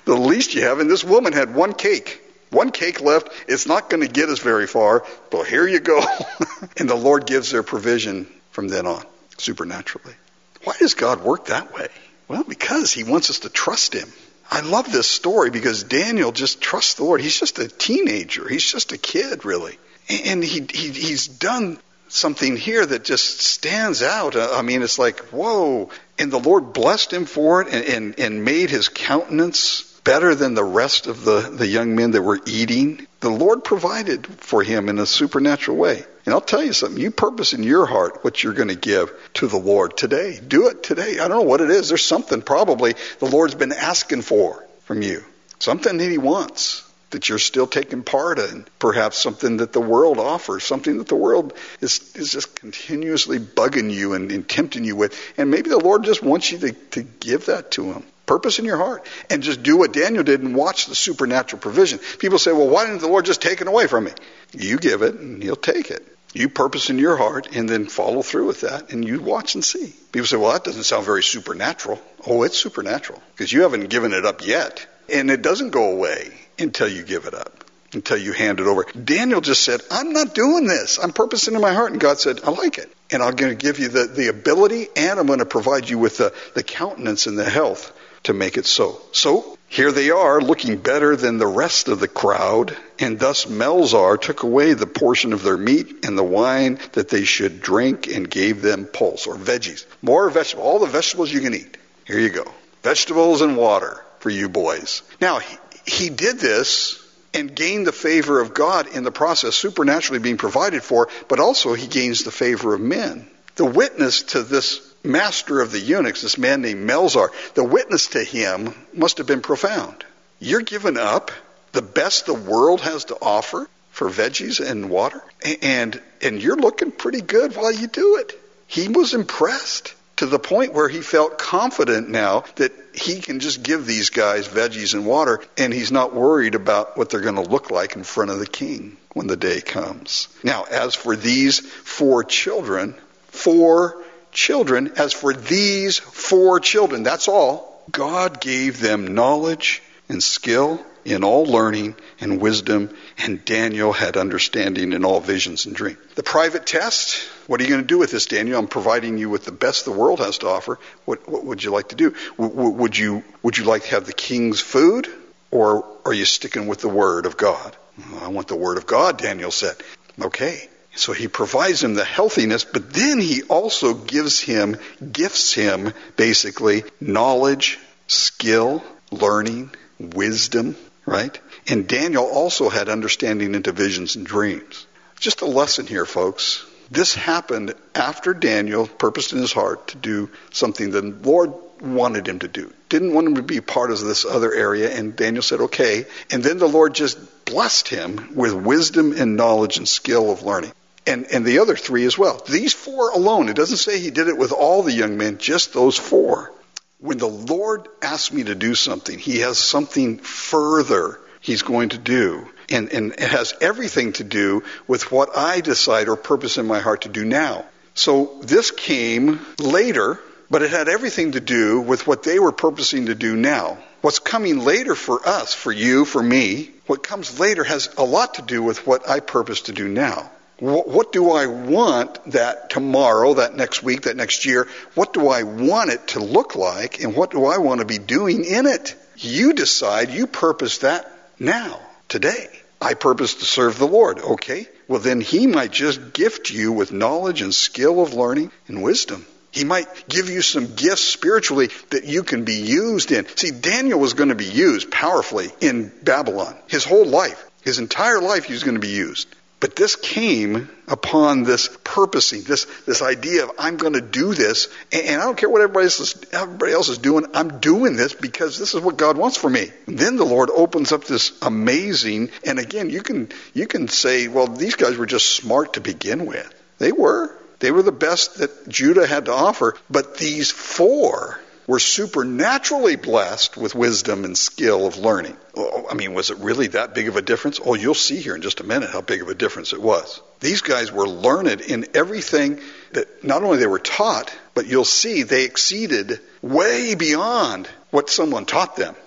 The least you have, and this woman had one cake. One cake left. It's not going to get us very far. Well, here you go. And the Lord gives their provision from then on, supernaturally. Why does God work that way? Well, because he wants us to trust him. I love this story because Daniel just trusts the Lord. He's just a teenager. He's just a kid, really. And he, he he's done something here that just stands out. I mean, it's like, whoa. And the Lord blessed him for it and, and, and made his countenance better than the rest of the, the young men that were eating. The Lord provided for him in a supernatural way. And I'll tell you something. You purpose in your heart what you're going to give to the Lord today. Do it today. I don't know what it is. There's something probably the Lord's been asking for from you. Something that he wants that you're still taking part in. Perhaps something that the world offers. Something that the world is, is just continuously bugging you and, and tempting you with. And maybe the Lord just wants you to, to give that to him. Purpose in your heart. And just do what Daniel did and watch the supernatural provision. People say, well, why didn't the Lord just take it away from me? You give it and he'll take it. You purpose in your heart and then follow through with that and you watch and see. People say, well, that doesn't sound very supernatural. Oh, it's supernatural because you haven't given it up yet. And it doesn't go away until you give it up, until you hand it over. Daniel just said, I'm not doing this. I'm purposing in my heart. And God said, I like it. And I'm going to give you the, the ability and I'm going to provide you with the, the countenance and the health to make it so. So here they are looking better than the rest of the crowd. And thus Melzar took away the portion of their meat and the wine that they should drink and gave them pulse or veggies. More vegetables, all the vegetables you can eat. Here you go. Vegetables and water for you boys. Now, he, he did this and gained the favor of God in the process, supernaturally being provided for, but also he gains the favor of men. The witness to this master of the eunuchs, this man named Melzar, the witness to him must have been profound. You're giving up the best the world has to offer for veggies and water, and and you're looking pretty good while you do it. He was impressed to the point where he felt confident now that he can just give these guys veggies and water, and he's not worried about what they're going to look like in front of the king when the day comes. Now, as for these four children, four children, as for these four children, that's all. God gave them knowledge and skill in all learning and wisdom, and Daniel had understanding in all visions and dreams. The private test, what are you going to do with this, Daniel? I'm providing you with the best the world has to offer. What, what would you like to do? W- would you would you like to have the king's food, or are you sticking with the word of God? Well, I want the word of God, Daniel said. Okay. So he provides him the healthiness, but then he also gives him, gifts him, basically, knowledge, skill, learning, wisdom, right? And Daniel also had understanding into visions and dreams. Just a lesson here, folks. This happened after Daniel purposed in his heart to do something the Lord wanted him to do. Didn't want him to be part of this other area, and Daniel said, okay. And then the Lord just blessed him with wisdom and knowledge and skill of learning. And and the other three as well. These four alone. It doesn't say he did it with all the young men, just those four. When the Lord asks me to do something, he has something further he's going to do. And, and it has everything to do with what I decide or purpose in my heart to do now. So this came later, but it had everything to do with what they were purposing to do now. What's coming later for us, for you, for me, what comes later has a lot to do with what I purpose to do now. What do I want that tomorrow, that next week, that next year? What do I want it to look like? And what do I want to be doing in it? You decide, you purpose that now, today. I purpose to serve the Lord. Okay, well then he might just gift you with knowledge and skill of learning and wisdom. He might give you some gifts spiritually that you can be used in. See, Daniel was going to be used powerfully in Babylon. His whole life, his entire life he was going to be used. But this came upon this purposing, this this idea of I'm going to do this, and, and I don't care what everybody else, is, everybody else is doing, I'm doing this because this is what God wants for me. And then the Lord opens up this amazing, and again, you can you can say, well, these guys were just smart to begin with. They were. They were the best that Judah had to offer, but these four were supernaturally blessed with wisdom and skill of learning. Oh, I mean, was it really that big of a difference? Oh, you'll see here in just a minute how big of a difference it was. These guys were learned in everything that not only they were taught, but you'll see they exceeded way beyond what someone taught them.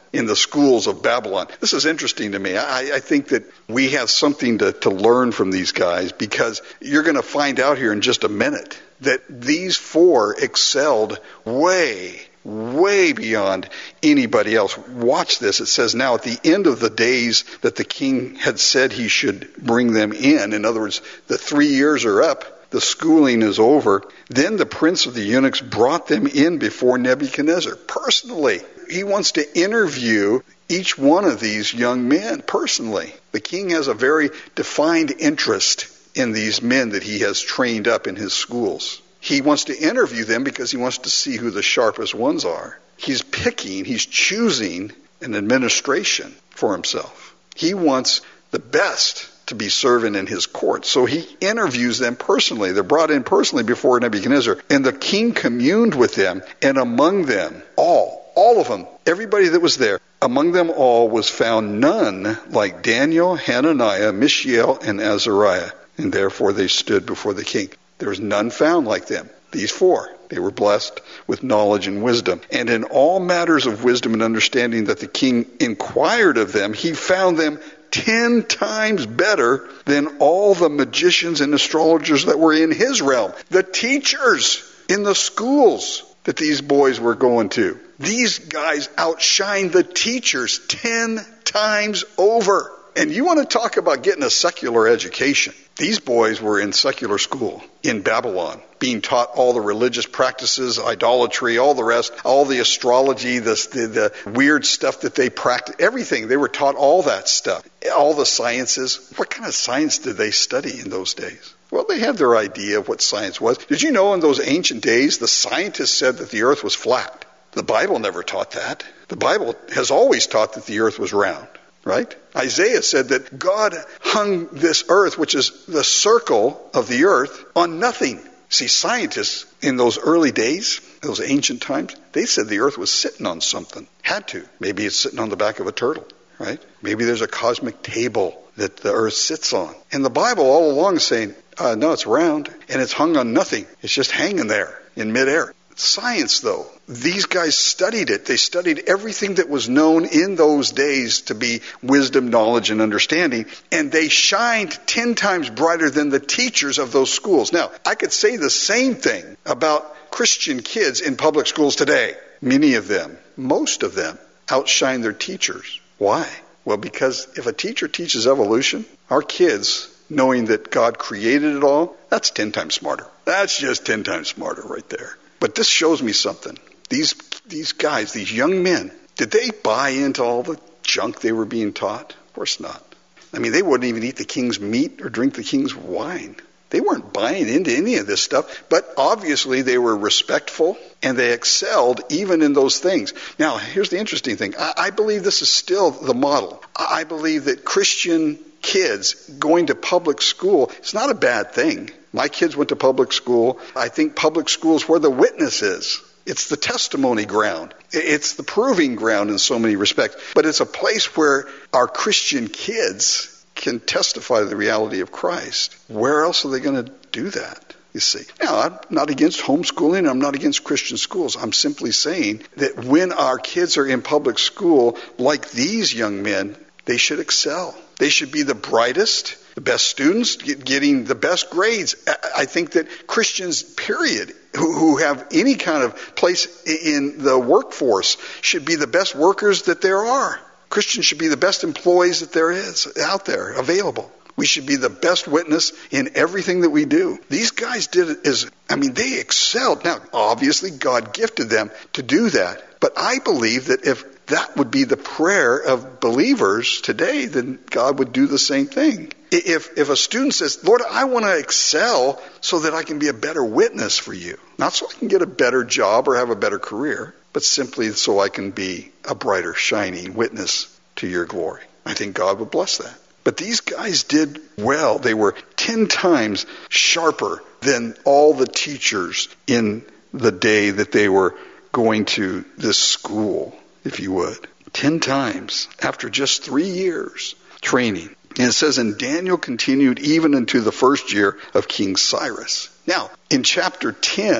in the schools of Babylon. This is interesting to me. I, I think that we have something to, to learn from these guys, because you're going to find out here in just a minute that these four excelled way, way beyond anybody else. Watch this. It says, now at the end of the days that the king had said he should bring them in, in other words, the three years are up, the schooling is over, then the prince of the eunuchs brought them in before Nebuchadnezzar personally. He wants to interview each one of these young men personally. The king has a very defined interest in these men that he has trained up in his schools. He wants to interview them because he wants to see who the sharpest ones are. He's picking, he's choosing an administration for himself. He wants the best to be serving in his court. So he interviews them personally. They're brought in personally before Nebuchadnezzar. And the king communed with them, and among them all, all of them, everybody that was there, among them all was found none like Daniel, Hananiah, Mishael, and Azariah. And therefore they stood before the king. There was none found like them. These four, they were blessed with knowledge and wisdom. And in all matters of wisdom and understanding that the king inquired of them, he found them ten times better than all the magicians and astrologers that were in his realm. The teachers in the schools that these boys were going to. These guys outshined the teachers ten times over. And you want to talk about getting a secular education. These boys were in secular school in Babylon, being taught all the religious practices, idolatry, all the rest, all the astrology, the, the, the weird stuff that they practice, everything. They were taught all that stuff, all the sciences. What kind of science did they study in those days? Well, they had their idea of what science was. Did you know in those ancient days, the scientists said that the earth was flat? The Bible never taught that. The Bible has always taught that the earth was round. Right? Isaiah said that God hung this earth, which is the circle of the earth, on nothing. See, scientists in those early days, those ancient times, they said the earth was sitting on something. Had to. Maybe it's sitting on the back of a turtle. Right? Maybe there's a cosmic table that the earth sits on. And the Bible all along is saying, uh, no, it's round, and it's hung on nothing. It's just hanging there in midair. Science, though, these guys studied it. They studied everything that was known in those days to be wisdom, knowledge, and understanding, and they shined ten times brighter than the teachers of those schools. Now, I could say the same thing about Christian kids in public schools today. Many of them, most of them, outshine their teachers. Why? Well, because if a teacher teaches evolution, our kids, knowing that God created it all, that's ten times smarter. That's just ten times smarter right there. But this shows me something. These these guys, these young men, did they buy into all the junk they were being taught? Of course not. I mean, they wouldn't even eat the king's meat or drink the king's wine. They weren't buying into any of this stuff. But obviously they were respectful and they excelled even in those things. Now, here's the interesting thing. I, I believe this is still the model. I believe that Christian kids going to public school, it's not a bad thing. My kids went to public school. I think public school is where the witness is. It's the testimony ground. It's the proving ground in so many respects. But it's a place where our Christian kids can testify to the reality of Christ. Where else are they going to do that, you see? Now, I'm not against homeschooling. I'm not against Christian schools. I'm simply saying that when our kids are in public school, like these young men, they should excel. They should be the brightest, the best students, getting the best grades. I think that Christians, period, who have any kind of place in the workforce should be the best workers that there are. Christians should be the best employees that there is out there, available. We should be the best witness in everything that we do. These guys did it as, I mean, they excelled. Now, obviously, God gifted them to do that. But I believe that if that would be the prayer of believers today, then God would do the same thing. If if a student says, Lord, I want to excel so that I can be a better witness for you, not so I can get a better job or have a better career, but simply so I can be a brighter, shining witness to your glory, I think God would bless that. But these guys did well. They were ten times sharper than all the teachers in the day that they were going to this school, if you would. Ten times after just three years training. And it says, and Daniel continued even into the first year of King Cyrus. Now, in chapter ten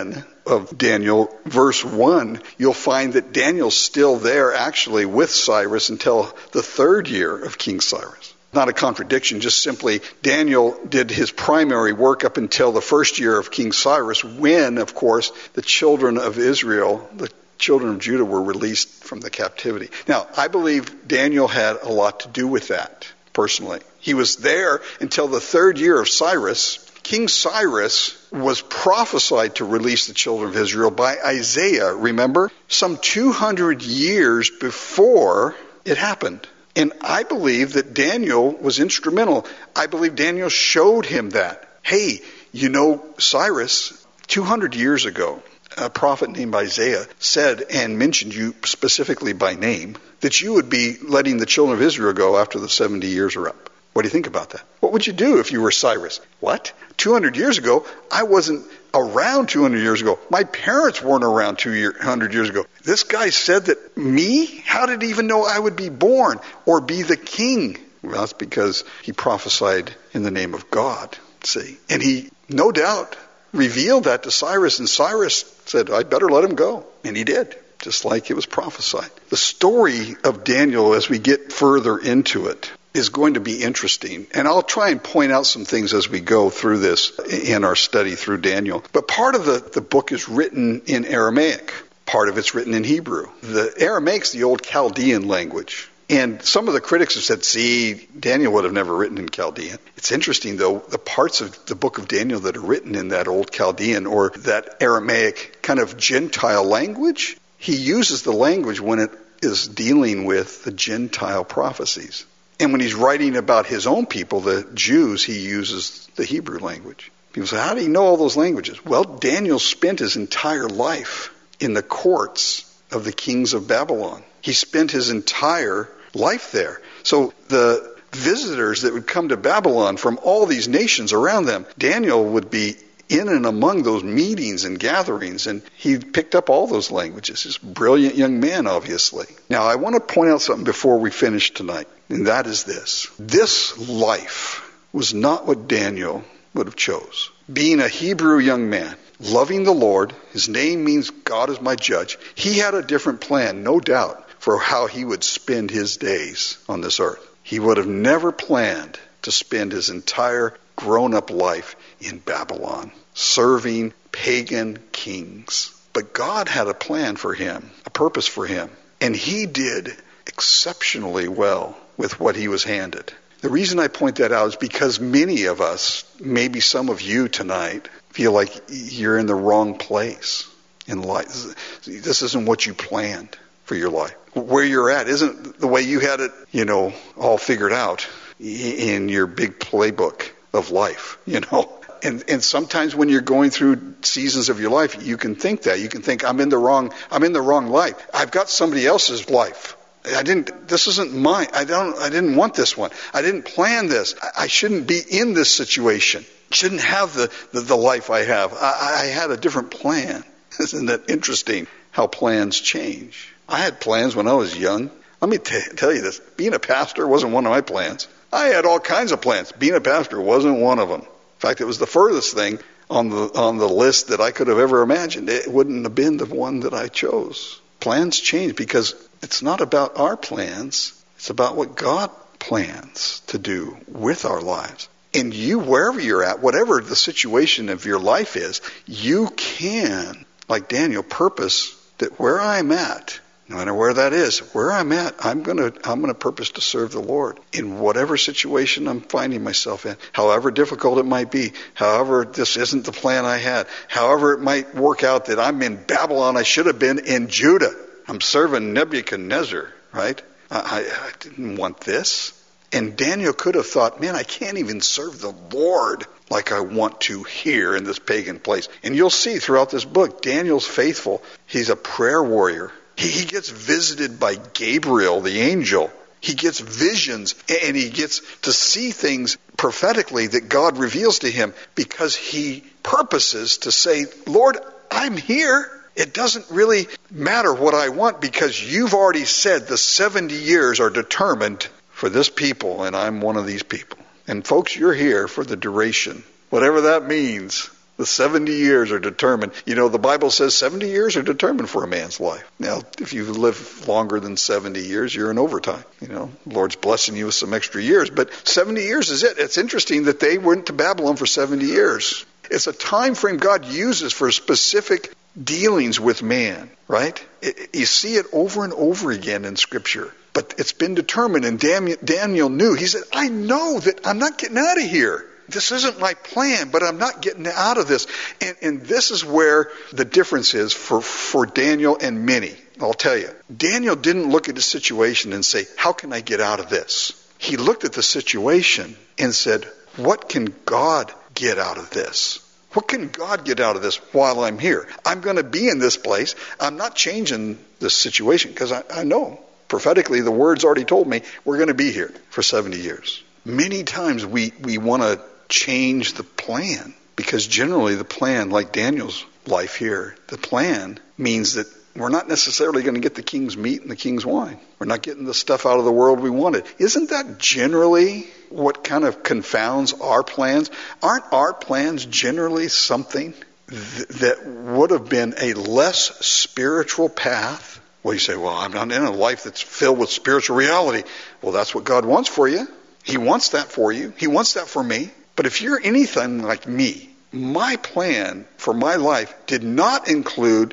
of Daniel, verse one, you'll find that Daniel's still there actually with Cyrus until the third year of King Cyrus. Not a contradiction, just simply Daniel did his primary work up until the first year of King Cyrus, when, of course, the children of Israel, the children of Judah, were released from the captivity. Now, I believe Daniel had a lot to do with that, personally. He was there until the third year of Cyrus. King Cyrus was prophesied to release the children of Israel by Isaiah, remember? Some two hundred years before it happened. And I believe that Daniel was instrumental. I believe Daniel showed him that. Hey, you know, Cyrus, two hundred years ago, a prophet named Isaiah said and mentioned you specifically by name, that you would be letting the children of Israel go after the seventy years are up. What do you think about that? What would you do if you were Cyrus? What? two hundred years ago? I wasn't around two hundred years ago. My parents weren't around two hundred years ago. This guy said that me? How did he even know I would be born or be the king? Well, that's because he prophesied in the name of God, see. And he, no doubt, revealed that to Cyrus, and Cyrus said, I better let him go. And he did, just like it was prophesied. The story of Daniel, as we get further into it, is going to be interesting. And I'll try and point out some things as we go through this in our study through Daniel. But part of the, the book is written in Aramaic. Part of it's written in Hebrew. The Aramaic's the old Chaldean language. And some of the critics have said, see, Daniel would have never written in Chaldean. It's interesting, though, the parts of the book of Daniel that are written in that old Chaldean or that Aramaic kind of Gentile language, he uses the language when it is dealing with the Gentile prophecies. And when he's writing about his own people, the Jews, he uses the Hebrew language. People say, how do you know all those languages? Well, Daniel spent his entire life in the courts of the kings of Babylon. He spent his entire life there. So the visitors that would come to Babylon from all these nations around them, Daniel would be in and among those meetings and gatherings, and he picked up all those languages. He's a brilliant young man, obviously. Now, I want to point out something before we finish tonight, and that is this. This life was not what Daniel would have chose. Being a Hebrew young man, loving the Lord, his name means God is my judge. He had a different plan, no doubt, for how he would spend his days on this earth. He would have never planned to spend his entire grown-up life in Babylon, serving pagan kings. But God had a plan for him, a purpose for him, and he did exceptionally well with what he was handed. The reason I point that out is because many of us, maybe some of you tonight, feel like you're in the wrong place in life. This isn't what you planned for your life. Where you're at isn't the way you had it, you know, all figured out in your big playbook of life, you know. And and sometimes when you're going through seasons of your life, you can think that. You can think, I'm in the wrong, I'm in the wrong life. I've got somebody else's life. I didn't, this isn't mine. I don't, I didn't want this one. I didn't plan this. I, I shouldn't be in this situation. Shouldn't have the, the, the life I have. I, I had a different plan. Isn't that interesting how plans change? I had plans when I was young. Let me t- tell you this. Being a pastor wasn't one of my plans. I had all kinds of plans. Being a pastor wasn't one of them. In fact, it was the furthest thing on the on the list that I could have ever imagined. It wouldn't have been the one that I chose. Plans change because it's not about our plans. It's about what God plans to do with our lives. And you, wherever you're at, whatever the situation of your life is, you can, like Daniel, purpose that where I'm at, no matter where that is, where I'm at, I'm going to I'm going to purpose to serve the Lord in whatever situation I'm finding myself in, however difficult it might be, however this isn't the plan I had, however it might work out that I'm in Babylon, I should have been in Judah. I'm serving Nebuchadnezzar, right? I, I, I didn't want this. And Daniel could have thought, man, I can't even serve the Lord like I want to here in this pagan place. And you'll see throughout this book, Daniel's faithful. He's a prayer warrior. He, he gets visited by Gabriel, the angel. He gets visions and he gets to see things prophetically that God reveals to him because he purposes to say, Lord, I'm here. It doesn't really matter what I want because you've already said the seventy years are determined for this people, and I'm one of these people. And folks, you're here for the duration. Whatever that means, The seventy years are determined. You know, the Bible says seventy years are determined for a man's life. Now, if you live longer than seventy years, you're in overtime. You know, the Lord's blessing you with some extra years. But seventy years is it. It's interesting that they went to Babylon for seventy years. It's a time frame God uses for specific dealings with man, right? It, you see it over and over again in Scripture. But it's been determined, and Daniel, Daniel knew. He said, I know that I'm not getting out of here. This isn't my plan, but I'm not getting out of this. And, and this is where the difference is for, for Daniel and many. I'll tell you. Daniel didn't look at the situation and say, how can I get out of this? He looked at the situation and said, what can God get out of this? What can God get out of this while I'm here? I'm going to be in this place. I'm not changing this situation because I, I know prophetically the word's already told me we're going to be here for seventy years. Many times we, we want to change the plan because generally the plan, like Daniel's life here, the plan means that we're not necessarily going to get the king's meat and the king's wine. We're not getting the stuff out of the world we wanted. Isn't that generally what kind of confounds our plans? Aren't our plans generally something th- that would have been a less spiritual path? Well, you say, well, I'm not in a life that's filled with spiritual reality. Well, that's what God wants for you. He wants that for you. He wants that for me. But if you're anything like me, my plan for my life did not include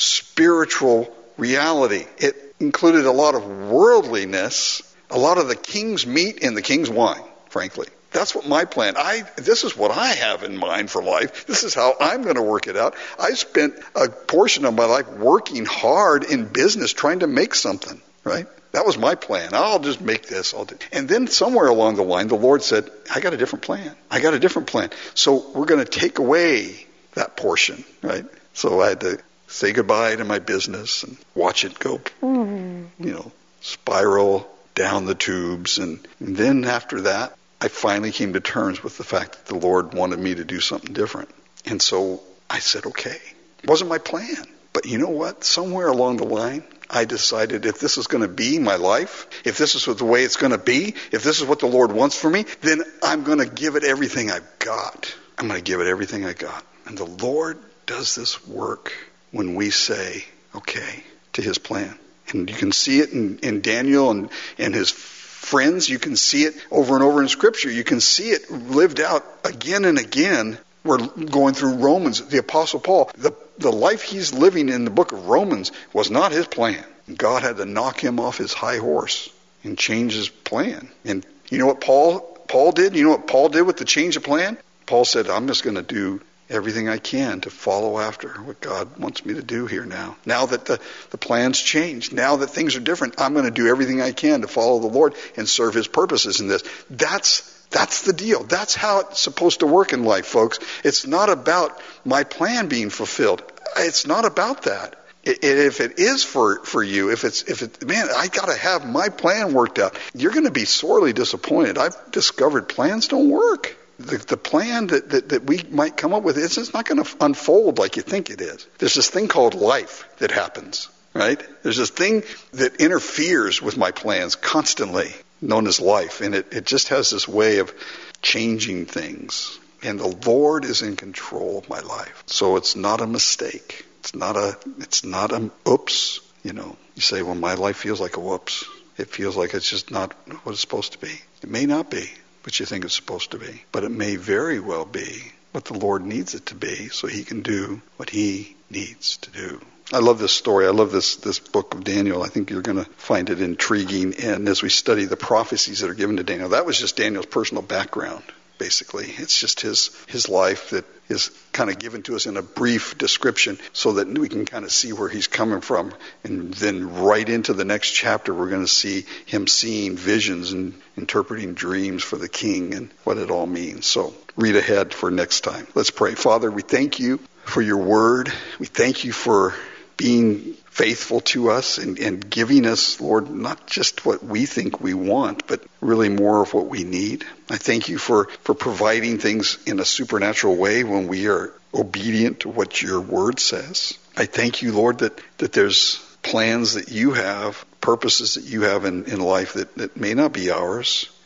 spiritual reality. It included a lot of worldliness, a lot of the king's meat and the king's wine, frankly. That's what my plan, I, this is what I have in mind for life. This is how I'm going to work it out. I spent a portion of my life working hard in business trying to make something, right? That was my plan. I'll just make this. I'll do. And then somewhere along the line, the Lord said, I got a different plan. I got a different plan. So we're going to take away that portion, right? So I had to say goodbye to my business and watch it go, you know, spiral down the tubes. And, and then after that, I finally came to terms with the fact that the Lord wanted me to do something different. And so I said, okay. It wasn't my plan. But you know what? Somewhere along the line, I decided if this is going to be my life, if this is the way it's going to be, if this is what the Lord wants for me, then I'm going to give it everything I've got. I'm going to give it everything I got. And the Lord does this work when we say, okay, to his plan. And you can see it in, in Daniel and, and his friends. You can see it over and over in Scripture. You can see it lived out again and again. We're going through Romans. The Apostle Paul, the, the life he's living in the book of Romans was not his plan. God had to knock him off his high horse and change his plan. And you know what Paul Paul did? You know what Paul did with the change of plan? Paul said, I'm just going to do everything I can to follow after what God wants me to do here now. Now that the, the plan's changed, now that things are different, I'm going to do everything I can to follow the Lord and serve his purposes in this. That's That's the deal. That's how it's supposed to work in life, folks. It's not about my plan being fulfilled. It's not about that. It, it, if it is for, for you, if it's, if it, man, I got to have my plan worked out, you're going to be sorely disappointed. I've discovered plans don't work. The, the plan that, that, that we might come up with, it's just not going to unfold like you think it is. There's this thing called life that happens, right? There's this thing that interferes with my plans constantly, known as life, and it, it just has this way of changing things. And the Lord is in control of my life. So it's not a mistake. It's not a, it's not a oops. You know, you say, well, my life feels like a whoops. It feels like it's just not what it's supposed to be. It may not be what you think it's supposed to be, but it may very well be what the Lord needs it to be so he can do what he needs to do. I love this story. I love this, this book of Daniel. I think you're going to find it intriguing. And as we study the prophecies that are given to Daniel, that was just Daniel's personal background, basically. It's just his, his life that is kind of given to us in a brief description so that we can kind of see where he's coming from. And then right into the next chapter, we're going to see him seeing visions and interpreting dreams for the king and what it all means. So read ahead for next time. Let's pray. Father, we thank you for your word. We thank you for being faithful to us and, and giving us, Lord, not just what we think we want, but really more of what we need. I thank you for, for providing things in a supernatural way when we are obedient to what your word says. I thank you, Lord, that, that there's plans that you have, purposes that you have in, in life that, that may not be ours.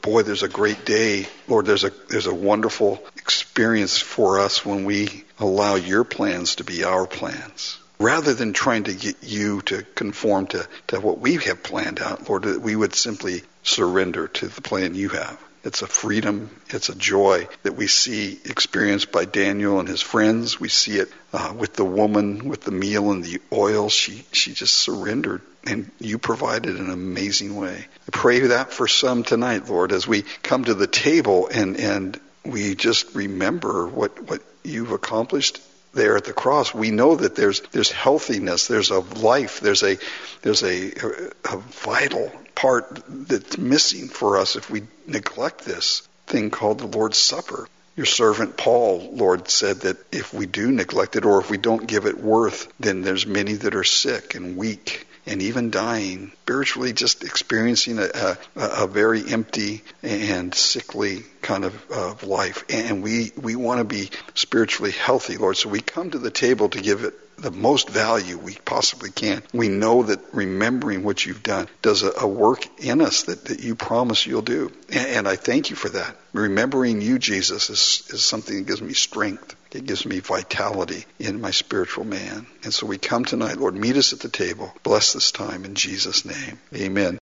boy, there's a great day. Lord, there's a there's a wonderful experience for us when we allow your plans to be our plans. Rather than trying to get you to conform to, to what we have planned out, Lord, that we would simply surrender to the plan you have. It's a freedom, it's a joy that we see experienced by Daniel and his friends. We see it uh, with the woman with the meal and the oil. She she just surrendered, and you provided in an amazing way. I pray that for some tonight, Lord, as we come to the table and, and we just remember what, what you've accomplished there at the cross. We know that there's there's healthiness, there's a life, there's a there's a, a vital part that's missing for us if we neglect this thing called the Lord's Supper. Your servant Paul, Lord, said that if we do neglect it or if we don't give it worth, then there's many that are sick and weak and even dying, spiritually just experiencing a, a, a very empty and sickly kind of uh, life. And we, we want to be spiritually healthy, Lord. So we come to the table to give it the most value we possibly can. We know that remembering what you've done does a, a work in us that, that you promise you'll do. And, and I thank you for that. Remembering you, Jesus, is, is something that gives me strength. It gives me vitality in my spiritual man. And so we come tonight, Lord, meet us at the table. Bless this time in Jesus' name. Amen.